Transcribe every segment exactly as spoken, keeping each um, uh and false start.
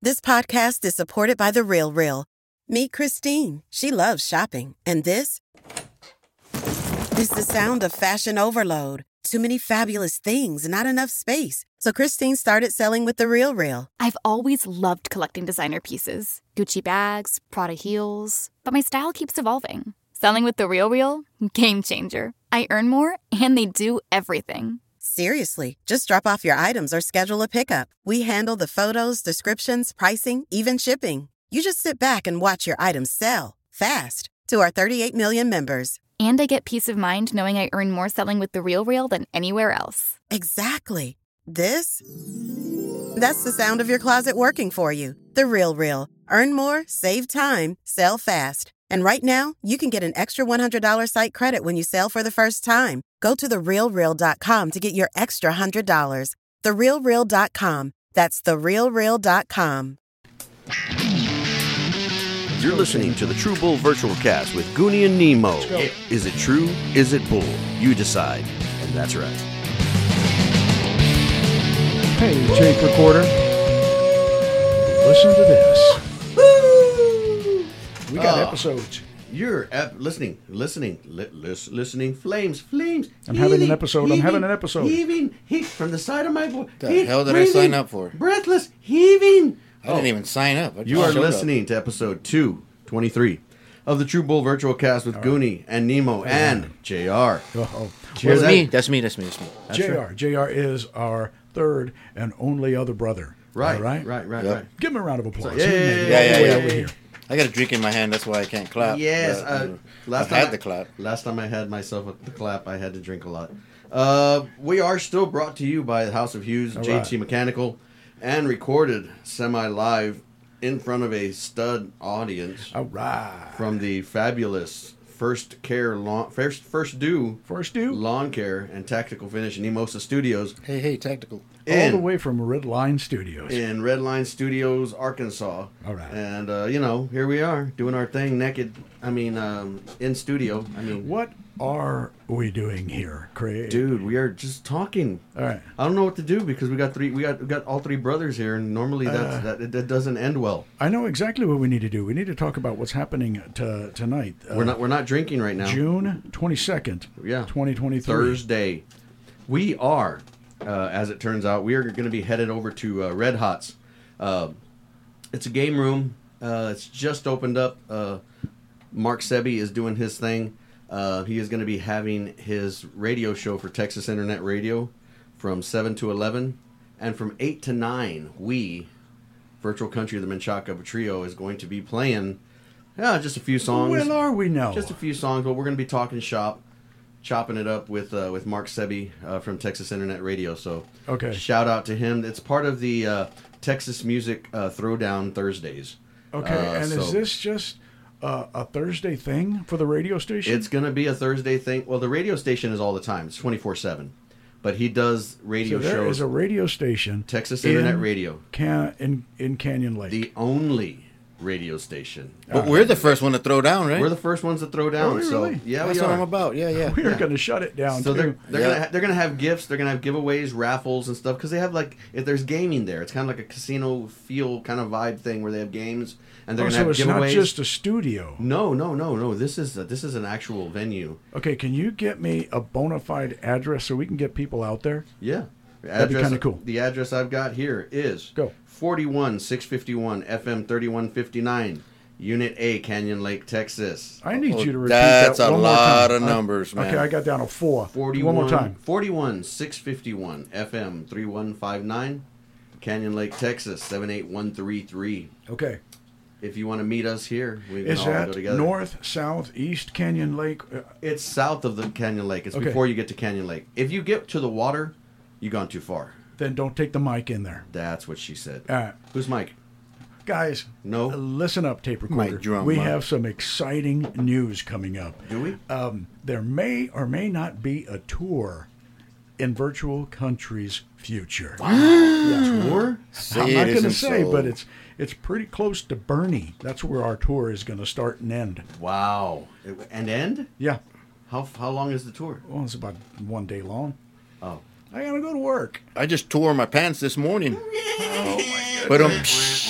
This podcast is supported by The Real Real. Meet Christine. She loves shopping. And this is the sound of fashion overload. Too many fabulous things, not enough space. So Christine started selling with The Real Real. I've always loved collecting designer pieces. Gucci bags, Prada heels. But my style keeps evolving. Selling with The Real Real? Game changer. I earn more, and they do everything. Seriously, just drop off your items or schedule a pickup. We handle the photos, descriptions, pricing, even shipping. You just sit back and watch your items sell fast to our thirty-eight million members. And I get peace of mind knowing I earn more selling with The Real Real than anywhere else. Exactly. This? That's the sound of your closet working for you. The Real Real. Earn more, save time, sell fast. And right now, you can get an extra one hundred dollars site credit when you sell for the first time. Go to the real real dot com to get your extra one hundred dollars. the real real dot com. That's the real real dot com. You're listening to the True Bull Virtual Cast with Goonie and Nemo. Is it true? Is it bull? You decide. And that's right. Hey, tape recorder. Listen to this. We got uh, episodes. You're ep- listening, listening, li- lis- listening. Flames, flames. I'm heaving, having an episode. Heaving, I'm having an episode. Heaving, heat from the side of my voice. The heat, hell did breathing, I sign up for? Breathless, heaving. I didn't oh. even sign up. You are listening up. to episode two twenty-three of the True Bull Virtual Cast with right. Goonie and Nemo yeah. and J R. Oh, That's me. That's me. That's me. That's me. That's J R. Right. J R is our third and only other brother. Right, All right, right, right, yep. right. Give him a round of applause. So, yeah, yeah, yeah, yeah, yeah, yeah, over here. I got a drink in my hand, that's why I can't clap. Yes, but, uh, you know, last I've time had I, the clap. Last time I had myself a, the clap, I had to drink a lot. Uh, we are still brought to you by the House of Hughes, All J T right. Mechanical, and recorded semi-live in front of a stud audience. All right. From the fabulous First Care lawn, First First Do First Do Lawn Care and Tactical Finish in Nemosa Studios. Hey, hey, Tactical. In, All the way from Red Line Studios. In Red Line Studios, Arkansas. All right. And, uh, you know, here we are doing our thing naked. I mean, um, in studio. I mean, what are we doing here, Craig? Dude, we are just talking. All right. I don't know what to do because we got three. We got we got all three brothers here, and normally that's, uh, that that doesn't end well. I know exactly what we need to do. We need to talk about what's happening to, tonight. We're uh, not we're not drinking right now. June twenty-second. Yeah. twenty twenty-three. Thursday. We are, uh, as it turns out, we are going to be headed over to uh, Red Hots. Uh, it's a game room. Uh, it's just opened up. Uh, Mark Sebi is doing his thing. Uh, he is going to be having his radio show for Texas Internet Radio from seven to eleven. And from eight to nine, we, Virtual Country of the Menchaca Trio, is going to be playing yeah, just a few songs. When are we now? Just a few songs, but we're going to be talking shop, chopping it up with uh, with Mark Sebi uh, from Texas Internet Radio. So okay. Shout out to him. It's part of the uh, Texas Music uh, Throwdown Thursdays. Okay, uh, and so is this just... Uh, a Thursday thing for the radio station? It's going to be a Thursday thing. Well, the radio station is all the time. It's twenty-four seven. But he does radio so there shows. There is a radio station. Texas Internet Radio. Can, in, in Canyon Lake. The only radio station. But uh, we're the first one to throw down, right? We're the first ones to throw down. Are we so really? yeah, That's we what are. I'm about. Yeah, yeah. We are yeah. going to shut it down, so too. they're, they're yeah. going to they're going to have gifts. They're going to have giveaways, raffles, and stuff. Because they have, like, if there's gaming there. It's kind of like a casino feel kind of vibe thing where they have games. And they're oh, going to so have it's giveaways. not just a studio. No, no, no, no. This is a, this is an actual venue. Okay, can you get me a bona fide address so we can get people out there? Yeah. That'd be kind of cool. The address I've got here is Go. forty-one six fifty-one F M thirty-one fifty-nine, Unit A, Canyon Lake, Texas. I need oh, you to repeat that's that a one lot more of time. numbers, I, man. Okay, I got down to four. forty-one, one more time. forty-one six fifty-one F M thirty-one fifty-nine, Canyon Lake, Texas, seven eight one three three. Okay. If you want to meet us here, we can Is all that go together. north, south, east Canyon Lake? Uh, It's south of the Canyon Lake. It's Okay. before you get to Canyon Lake. If you get to the water, you've gone too far. Then don't take the mic in there. That's what she said. All right. Who's Mike? Guys, No. uh, listen up, tape recorder. Mike Drum, we Mike. have some exciting news coming up. Do we? Um, there may or may not be a tour in Virtual Country's future. Yes. Tour? Say I'm it not going to isn't say, so. but it's it's pretty close to Bernie. That's where our tour is going to start and end. Wow. And end? Yeah. How how long is the tour? Well, it's about one day long. Oh. I got to go to work. I just tore my pants this morning. Oh, my But um, goodness.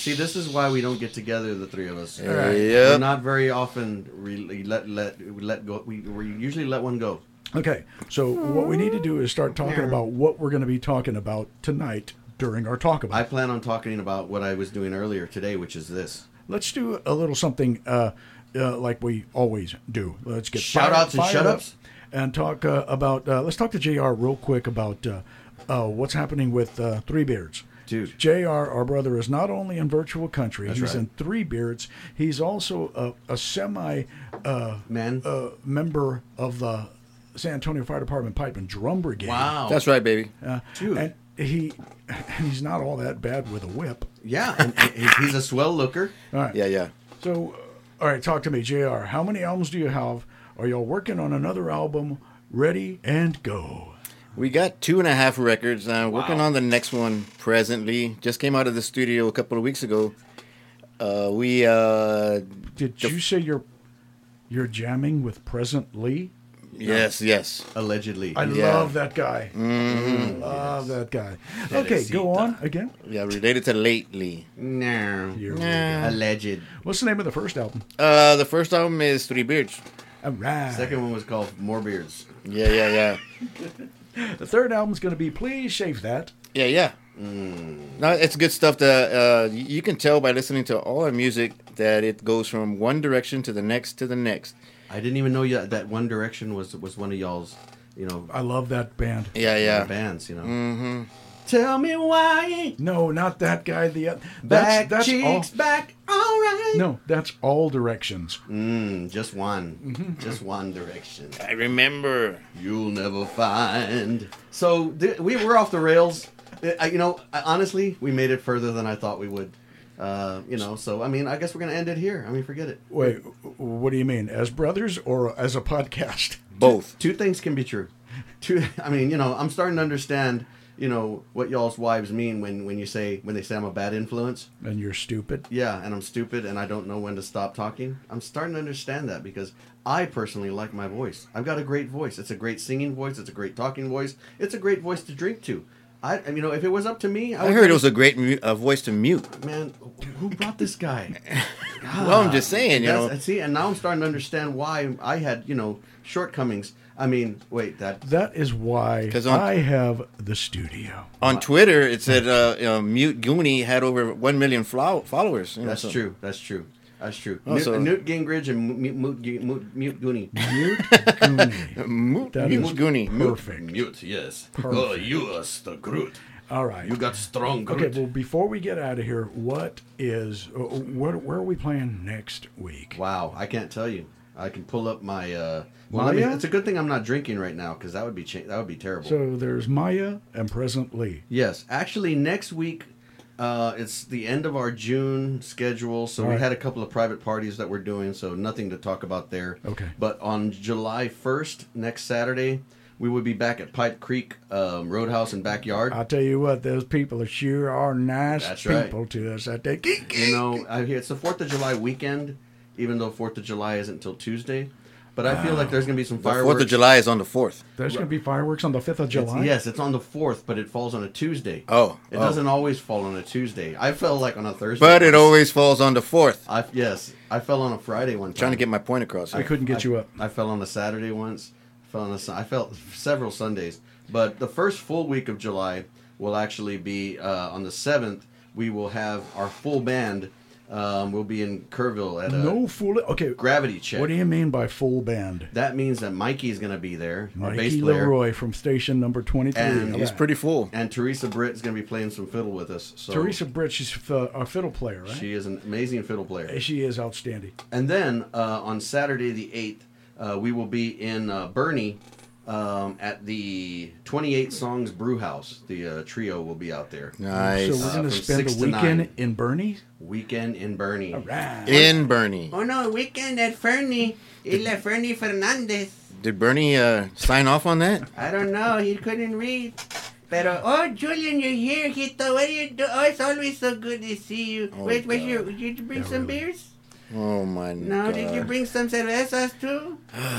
See, this is why we don't get together, the three of us. Yeah. We're not very often really let let we let go. We we usually let one go. Okay, so what we need to do is start talking about what we're going to be talking about tonight during our talk about. I plan on talking about what I was doing earlier today, which is this. Let's do a little something uh, uh, like we always do. Let's get Shout fired- outs and fired shut up ups? and talk uh, about. Uh, let's talk to J R real quick about uh, uh, what's happening with uh, Three Beards. Dude. J R, our brother, is not only in Virtual Country, That's he's right. in Three Beards. He's also a, a semi uh, Man. uh, member of the San Antonio Fire Department Pipe and Drum Brigade. Wow. That's right, baby. Uh, Dude. And he, and he's not all that bad with a whip. Yeah, and, and he's- he's a swell looker. All right. Yeah, yeah. So, uh, all right, talk to me, J R. How many albums do you have? Are y'all working on another album? Ready and go. We got two and a half records. Uh, working on the next one presently. Just came out of the studio a couple of weeks ago. Uh, we uh, Did you say you're you're jamming with Present Lee? yes, yes. Allegedly. I Yeah. love that guy. Mm-hmm. Love that guy. Okay, go on again. Yeah, related to lately. No. Here we Nah. Alleged. What's the name of the first album? Uh, the first album is Three Beards. All right. Second one was called More Beards. Yeah, yeah, yeah. The third album's going to be Please Shave That. Yeah, yeah. No, it's good stuff. That uh, you can tell by listening to all our music that it goes from one direction to the next to the next. I didn't even know yet that One Direction was was one of y'all's, you know, I love that band. Yeah, yeah. bands. You know. Mm-hmm. Tell me why. No, not that guy. The uh, Back that's, that's all. cheeks back. All right. No, that's All Directions. Mm, just one. Mm-hmm. Just one direction. I remember. You'll never find. So th- we were off the rails. I, you know, I, honestly, we made it further than I thought we would. Uh, you know, so I mean, I guess we're gonna end it here. I mean, forget it. Wait, what do you mean? As brothers or as a podcast? Both. Two things can be true. Two. I mean, you know, I'm starting to understand. You know what y'all's wives mean when, when you say when they say I'm a bad influence. And you're stupid. Yeah, and I'm stupid and I don't know when to stop talking. I'm starting to understand that because I personally like my voice. I've got a great voice. It's a great singing voice. It's a great talking voice. It's a great voice to drink to. I, you know, if it was up to me, I, I would heard it was a great mu- uh, voice to mute. man. Who brought this guy? Well, I'm just saying, you That's- know. See, and now I'm starting to understand why I had, you know, shortcomings. I mean, wait, that That is why 'Cause on- I have the studio. On Twitter, it said uh, you know, Mute Goonie had over one million flow- followers. You know, that's so- true. That's true. That's true. Oh, Newt, so- Newt Gingrich and Mute, Mute, Mute, Mute Goonie. Mute Goonie. Mute, That Mute is Goonie. perfect. Mute, yes. Perfect. Oh, you are the Groot. All right. You got strong Groot. Okay, well, before we get out of here, what is, uh, where, where are we playing next week? Wow, I can't tell you. I can pull up my. Uh, well, let me, Maya? it's a good thing I'm not drinking right now because that would be cha- that would be terrible. So there's Maya and Present Lee. Yes, actually, next week, uh, it's the end of our June schedule. So All we right. had a couple of private parties that we're doing, so nothing to talk about there. Okay. But on July first, next Saturday, we will be back at Pipe Creek um, Roadhouse and Backyard. I'll tell you what, those people are sure are nice That's right. people to us. I think. You know, I hear it's the Fourth of July weekend, even though Fourth of July isn't until Tuesday. But I feel like there's going to be some The fireworks. Fourth of July is on the fourth. There's going to be fireworks on the fifth of It's- July? yes, it's on the fourth, but it falls on a Tuesday. Oh, It oh. doesn't always fall on a Tuesday. I fell like on a Thursday. But it once. always falls on the fourth. I, yes, I fell on a Friday one time. Trying to get my point across. I Here. couldn't get I, you up. I fell on a Saturday once. Fell on a, Sun- I fell several Sundays. But the first full week of July will actually be uh, on the seventh. We will have our full band. Um, we'll be in Kerrville at a No fool. Okay. gravity check. What do you mean by full band? That means that Mikey's going to be there, our bass Mikey player, Leroy from station number twenty-three. And All He's right. pretty full. and Teresa Britt is going to be playing some fiddle with us. So Teresa Britt, she's uh, a fiddle player, right? she is an amazing fiddle player. She is outstanding. And then uh, on Saturday the eighth, uh, we will be in uh, Bernie um, at the twenty-eight Songs Brew House. The uh, trio will be out there. Nice. So we're going Uh, to from spend six the to weekend nine. in Bernie? Weekend in Bernie. All right. In Bernie. Oh no, weekend at Fernie. It's Fernie Fernandez. Did Bernie uh, sign off on that? I don't know, he couldn't read. Pero, oh, Julian, you're here, Hito. What do you do? Oh, it's always so good to see you. Oh, Wait, wait, God. you, did you bring Yeah, some really. beers? Oh my No, God. did you bring some cervezas too?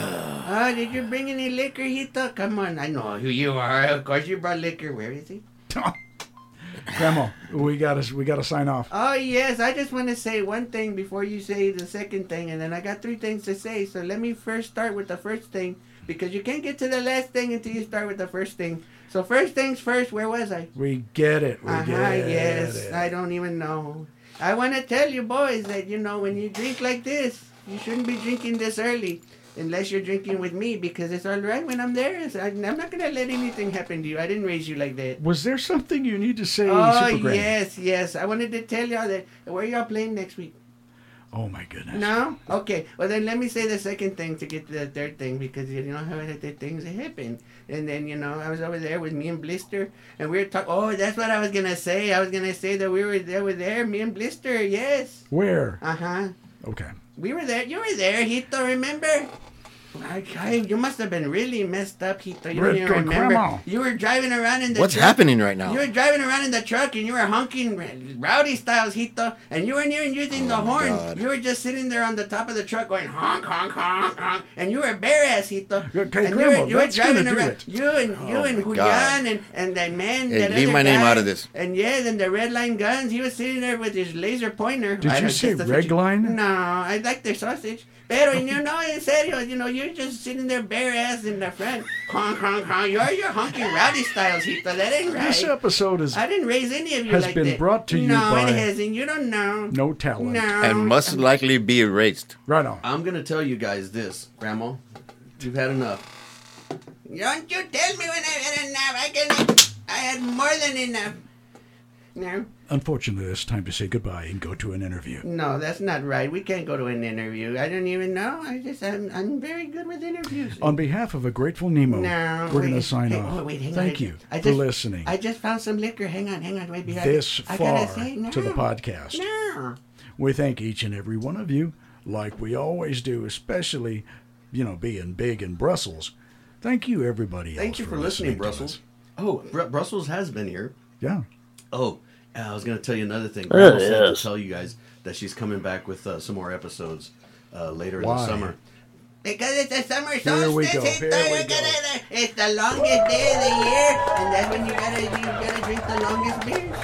Oh, did you bring any liquor, Hito? Come on, I know who you are. Of course you brought liquor. Where is he? Grandma, we gotta we gotta sign off. Oh, yes. I just want to say one thing before you say the second thing, and then I got three things to say. So let me first start with the first thing, because you can't get to the last thing until you start with the first thing. So first things first, where was I? We get it. We uh-huh, get yes. it. I don't even know. I want to tell you boys that, you know, when you drink like this, you shouldn't be drinking this early. Unless you're drinking with me, because it's all right when I'm there. It's, I, I'm not going to let anything happen to you. I didn't raise you like that. Was there something you need to say, Oh, Super Granny? yes, yes. I wanted to tell y'all that. Where y'all playing next week? Oh, my goodness. No? Okay. Well, then let me say the second thing to get to the third thing, because you know how the things happen. And then, you know, I was over there with me and Blister, and we were talking. Oh, that's what I was going to say. I was going to say that we were there, were there, me and Blister, yes. Where? Uh-huh. Okay. We were there. You were there, Hito, remember? I, I, you must have been really messed up, Hito. You don't even remember. Grandma. You were driving around in the What's truck. happening right now? You were driving around in the truck and you were honking rowdy styles, Hito, and you weren't even using the Oh, horn. God. You were just sitting there on the top of the truck going honk, honk, honk, honk, and you were bare ass, Hito. Okay, and Grandma, you were, you were that's gonna driving do around. it. You and you Oh, and my Julian God. and, and that man. Hey, that leave other my name guy, out of this. And yeah, then the red line guns. He was sitting there with his laser pointer. Did I you don't say guess that's what red you- line? No, I like their sausage. Pero, you know, in serio, you know, you're just sitting there bare ass in the front. Honk, honk, honk. You're, you're honking rowdy styles, Hito. That ain't right. This episode is I didn't raise any of you has like been that. brought to you no, by it hasn't. You don't know. no talent. No. And must likely be erased. Right on. Uh, I'm gonna tell you guys this, Grandma. You've had enough. Don't you tell me when I've had enough. I can. I had more than enough. No. Unfortunately, it's time to say goodbye and go to an interview. No, that's not right. We can't go to an interview. I don't even know. I just, I'm, I'm very good with interviews. On behalf of a grateful Nemo, No, we're going to wait. sign Hey, off. oh, wait, hang Thank on. you I for just- listening I just found some liquor. Hang on, hang on. Wait, be right this I far gotta say, no. to the podcast. No. We thank each and every one of you, like we always do, especially, you know, being big in Brussels. Thank you, everybody else. Thank you for listening, to Brussels. us. Oh, Br- Brussels has been here. Yeah. Oh, uh, I was going to tell you another thing. There Grandma it said is. to tell you guys that she's coming back with uh, some more episodes uh, later in Why? the summer. Because it's the summer Here we solstice. go, It's, here the, we you gotta- it's the longest day of the year, and that's when you gotta you gotta drink the longest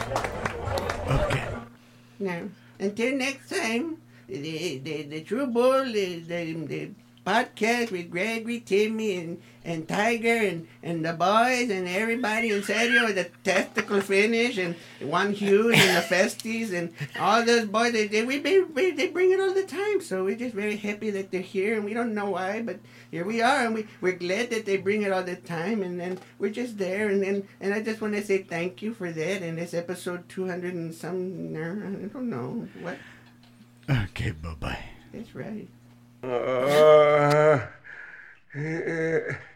beers. Okay. No. Until next time, the the, the True Bull, the, the the podcast with Gregory, Timmy, and, and Tiger, and, and the boys, and everybody in Serio, with the testicle finish, and Juan Hughes, and the Festies, and all those boys, they, they, we, we, they bring it all the time, so we're just very happy that they're here, and we don't know why, but here we are, and we, we're glad that they bring it all the time, and then we're just there, and then and I just want to say thank you for that, and it's episode two hundred and some, I don't know, what? Okay, bye-bye. That's right. Uh,